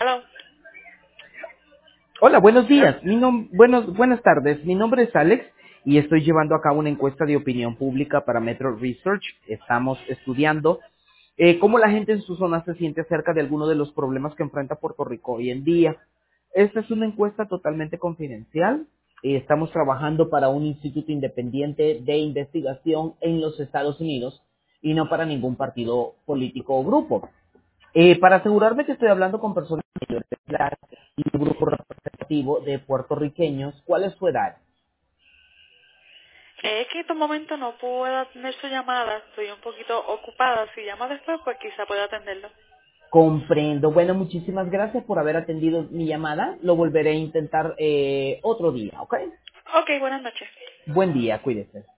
Hello. Hola, buenos Hello. días. Buenas tardes. Mi nombre es Alex y estoy llevando a cabo una encuesta de opinión pública para Metro Research. Estamos estudiando cómo la gente en su zona se siente acerca de algunos de los problemas que enfrenta Puerto Rico hoy en día. Esta es una encuesta totalmente confidencial. Estamos trabajando para un instituto independiente de investigación en los Estados Unidos y no para ningún partido político o grupo. Para asegurarme que estoy hablando con personas mayores de edad y un grupo representativo de puertorriqueños, ¿cuál es su edad? Es que en este momento no puedo atender su llamada. Estoy un poquito ocupada. Si llama después, pues quizá pueda atenderlo. Comprendo. Bueno, muchísimas gracias por haber atendido mi llamada. Lo volveré a intentar otro día, ¿ok? Ok, buenas noches. Buen día, cuídese.